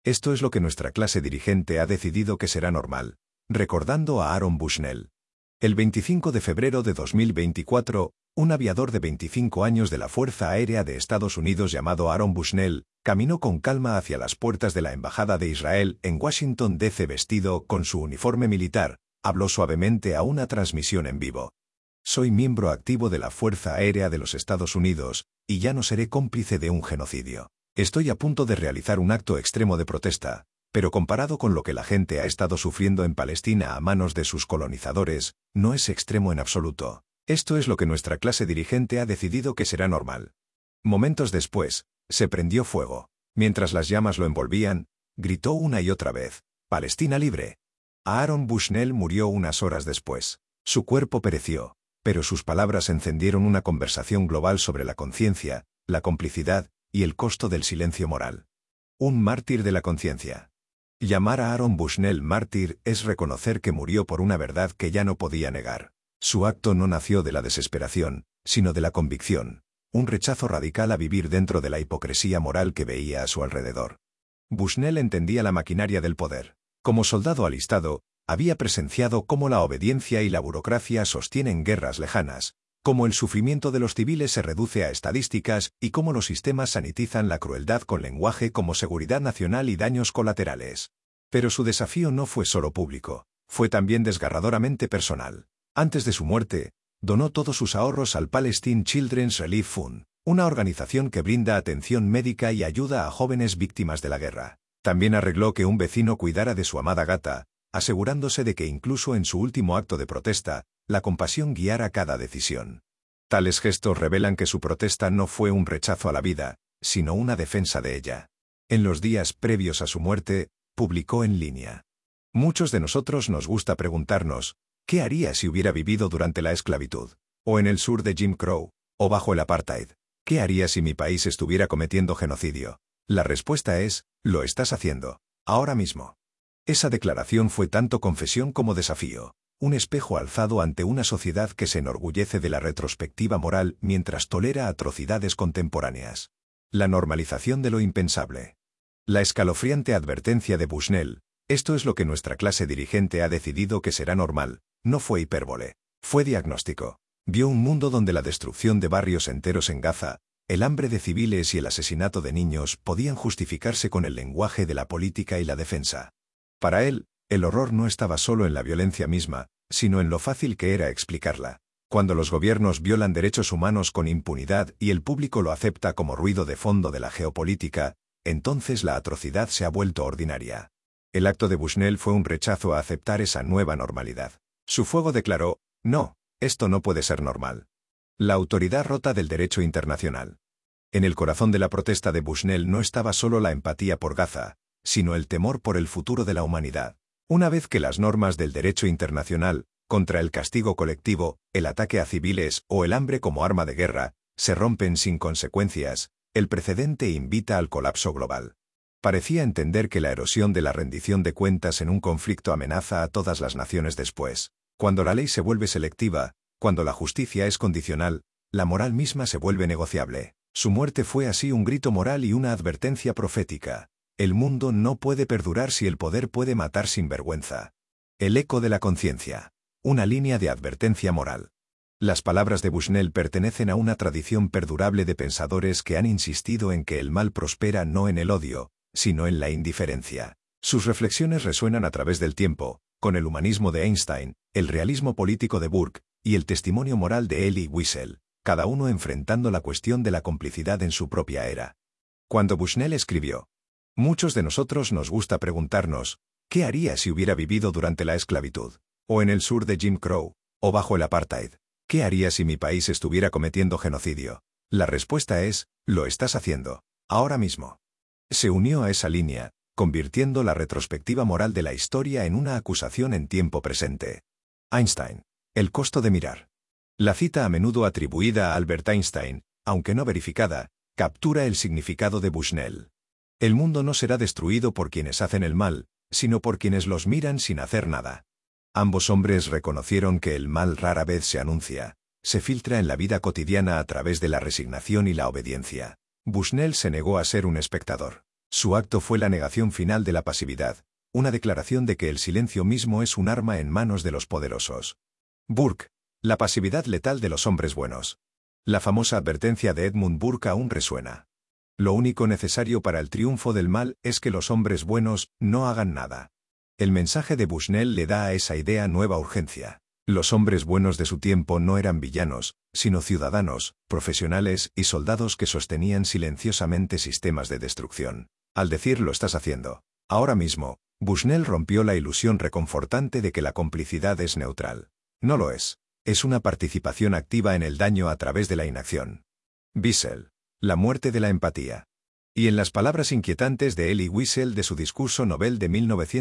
Esto es lo que nuestra clase dirigente ha decidido que será normal, recordando a Aaron Bushnell. El 25 de febrero de 2024, un aviador de 25 años de la Fuerza Aérea de Estados Unidos llamado Aaron Bushnell caminó con calma hacia las puertas de la Embajada de Israel en Washington, D.C. vestido con su uniforme militar, habló suavemente a una transmisión en vivo. Soy miembro activo de la Fuerza Aérea de los Estados Unidos, y ya no seré cómplice de un genocidio. Estoy a punto de realizar un acto extremo de protesta, pero comparado con lo que la gente ha estado sufriendo en Palestina a manos de sus colonizadores, no es extremo en absoluto. Esto es lo que nuestra clase dirigente ha decidido que será normal. Momentos después, se prendió fuego. Mientras las llamas lo envolvían, gritó una y otra vez, «¡Palestina libre!». Aaron Bushnell murió unas horas después. Su cuerpo pereció, pero sus palabras encendieron una conversación global sobre la conciencia, la complicidad y el costo del silencio moral. Un mártir de la conciencia. Llamar a Aaron Bushnell mártir es reconocer que murió por una verdad que ya no podía negar. Su acto no nació de la desesperación, sino de la convicción, un rechazo radical a vivir dentro de la hipocresía moral que veía a su alrededor. Bushnell entendía la maquinaria del poder. Como soldado alistado, había presenciado cómo la obediencia y la burocracia sostienen guerras lejanas, cómo el sufrimiento de los civiles se reduce a estadísticas y cómo los sistemas sanitizan la crueldad con lenguaje como seguridad nacional y daños colaterales. Pero su desafío no fue solo público, fue también desgarradoramente personal. Antes de su muerte, donó todos sus ahorros al Palestine Children's Relief Fund, una organización que brinda atención médica y ayuda a jóvenes víctimas de la guerra. También arregló que un vecino cuidara de su amada gata, asegurándose de que incluso en su último acto de protesta, la compasión guiara cada decisión. Tales gestos revelan que su protesta no fue un rechazo a la vida, sino una defensa de ella. En los días previos a su muerte, publicó en línea. Muchos de nosotros nos gusta preguntarnos, ¿qué haría si hubiera vivido durante la esclavitud? ¿O en el sur de Jim Crow? ¿O bajo el apartheid? ¿Qué haría si mi país estuviera cometiendo genocidio? La respuesta es, lo estás haciendo, ahora mismo. Esa declaración fue tanto confesión como desafío, un espejo alzado ante una sociedad que se enorgullece de la retrospectiva moral mientras tolera atrocidades contemporáneas. La normalización de lo impensable. La escalofriante advertencia de Bushnell, esto es lo que nuestra clase dirigente ha decidido que será normal, no fue hipérbole, fue diagnóstico. Vio un mundo donde la destrucción de barrios enteros en Gaza, el hambre de civiles y el asesinato de niños podían justificarse con el lenguaje de la política y la defensa. Para él, el horror no estaba solo en la violencia misma, sino en lo fácil que era explicarla. Cuando los gobiernos violan derechos humanos con impunidad y el público lo acepta como ruido de fondo de la geopolítica, entonces la atrocidad se ha vuelto ordinaria. El acto de Bushnell fue un rechazo a aceptar esa nueva normalidad. Su fuego declaró, no, esto no puede ser normal. La autoridad rota del derecho internacional. En el corazón de la protesta de Bushnell no estaba solo la empatía por Gaza, sino el temor por el futuro de la humanidad. Una vez que las normas del derecho internacional, contra el castigo colectivo, el ataque a civiles o el hambre como arma de guerra, se rompen sin consecuencias, el precedente invita al colapso global. Parecía entender que la erosión de la rendición de cuentas en un conflicto amenaza a todas las naciones después. Cuando la ley se vuelve selectiva, cuando la justicia es condicional, la moral misma se vuelve negociable. Su muerte fue así un grito moral y una advertencia profética. El mundo no puede perdurar si el poder puede matar sin vergüenza. El eco de la conciencia. Una línea de advertencia moral. Las palabras de Bushnell pertenecen a una tradición perdurable de pensadores que han insistido en que el mal prospera no en el odio, sino en la indiferencia. Sus reflexiones resuenan a través del tiempo, con el humanismo de Einstein, el realismo político de Burke y el testimonio moral de Elie Wiesel, cada uno enfrentando la cuestión de la complicidad en su propia era. Cuando Bushnell escribió, muchos de nosotros nos gusta preguntarnos, ¿qué haría si hubiera vivido durante la esclavitud? ¿O en el sur de Jim Crow? ¿O bajo el apartheid? ¿Qué haría si mi país estuviera cometiendo genocidio? La respuesta es, lo estás haciendo, ahora mismo. Se unió a esa línea, convirtiendo la retrospectiva moral de la historia en una acusación en tiempo presente. Einstein. El costo de mirar. La cita a menudo atribuida a Albert Einstein, aunque no verificada, captura el significado de Bushnell. El mundo no será destruido por quienes hacen el mal, sino por quienes los miran sin hacer nada. Ambos hombres reconocieron que el mal rara vez se anuncia, se filtra en la vida cotidiana a través de la resignación y la obediencia. Bushnell se negó a ser un espectador. Su acto fue la negación final de la pasividad, una declaración de que el silencio mismo es un arma en manos de los poderosos. Burke, la pasividad letal de los hombres buenos. La famosa advertencia de Edmund Burke aún resuena. Lo único necesario para el triunfo del mal es que los hombres buenos no hagan nada. El mensaje de Bushnell le da a esa idea nueva urgencia. Los hombres buenos de su tiempo no eran villanos, sino ciudadanos, profesionales y soldados que sostenían silenciosamente sistemas de destrucción. Al decir lo estás haciendo, ahora mismo, Bushnell rompió la ilusión reconfortante de que la complicidad es neutral. No lo es. Es una participación activa en el daño a través de la inacción. Wiesel. La muerte de la empatía. Y en las palabras inquietantes de Elie Wiesel de su discurso Nobel de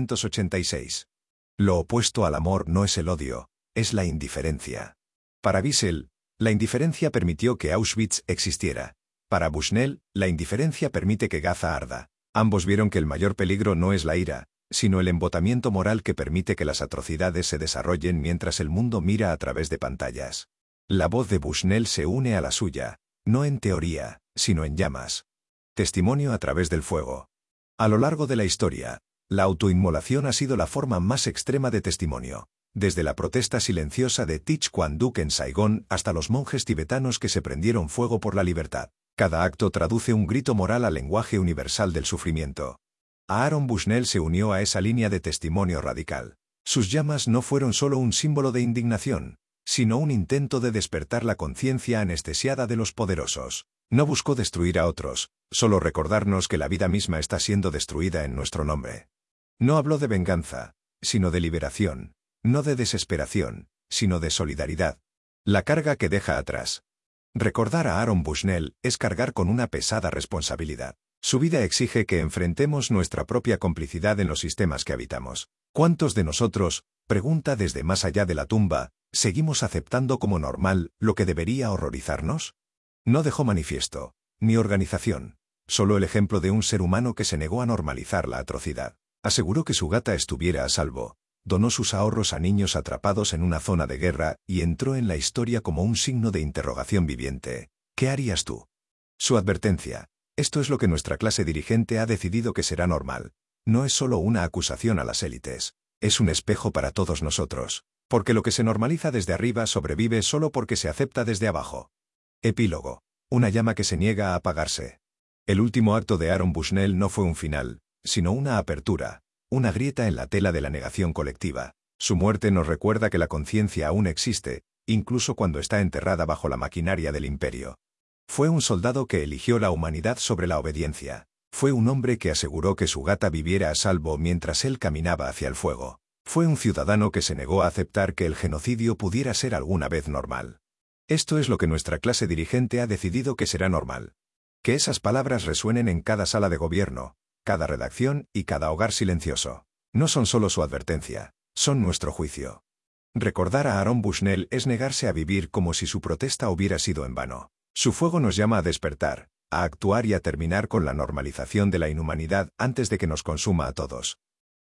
1986. Lo opuesto al amor no es el odio, es la indiferencia. Para Wiesel, la indiferencia permitió que Auschwitz existiera. Para Bushnell, la indiferencia permite que Gaza arda. Ambos vieron que el mayor peligro no es la ira, sino el embotamiento moral que permite que las atrocidades se desarrollen mientras el mundo mira a través de pantallas. La voz de Bushnell se une a la suya, no en teoría, sino en llamas. Testimonio a través del fuego. A lo largo de la historia, la autoinmolación ha sido la forma más extrema de testimonio, desde la protesta silenciosa de Thich Quang Duc en Saigón hasta los monjes tibetanos que se prendieron fuego por la libertad. Cada acto traduce un grito moral al lenguaje universal del sufrimiento. Aaron Bushnell se unió a esa línea de testimonio radical. Sus llamas no fueron solo un símbolo de indignación, sino un intento de despertar la conciencia anestesiada de los poderosos. No buscó destruir a otros, solo recordarnos que la vida misma está siendo destruida en nuestro nombre. No habló de venganza, sino de liberación, no de desesperación, sino de solidaridad. La carga que deja atrás. Recordar a Aaron Bushnell es cargar con una pesada responsabilidad. Su vida exige que enfrentemos nuestra propia complicidad en los sistemas que habitamos. ¿Cuántos de nosotros, pregunta desde más allá de la tumba, seguimos aceptando como normal lo que debería horrorizarnos? No dejó manifiesto, ni organización, solo el ejemplo de un ser humano que se negó a normalizar la atrocidad. Aseguró que su gata estuviera a salvo, donó sus ahorros a niños atrapados en una zona de guerra y entró en la historia como un signo de interrogación viviente. ¿Qué harías tú? Su advertencia. Esto es lo que nuestra clase dirigente ha decidido que será normal. No es solo una acusación a las élites. Es un espejo para todos nosotros. Porque lo que se normaliza desde arriba sobrevive solo porque se acepta desde abajo. Epílogo. Una llama que se niega a apagarse. El último acto de Aaron Bushnell no fue un final, sino una apertura, una grieta en la tela de la negación colectiva. Su muerte nos recuerda que la conciencia aún existe, incluso cuando está enterrada bajo la maquinaria del imperio. Fue un soldado que eligió la humanidad sobre la obediencia. Fue un hombre que aseguró que su gata viviera a salvo mientras él caminaba hacia el fuego. Fue un ciudadano que se negó a aceptar que el genocidio pudiera ser alguna vez normal. Esto es lo que nuestra clase dirigente ha decidido que será normal. Que esas palabras resuenen en cada sala de gobierno, cada redacción y cada hogar silencioso. No son solo su advertencia, son nuestro juicio. Recordar a Aaron Bushnell es negarse a vivir como si su protesta hubiera sido en vano. Su fuego nos llama a despertar, a actuar y a terminar con la normalización de la inhumanidad antes de que nos consuma a todos.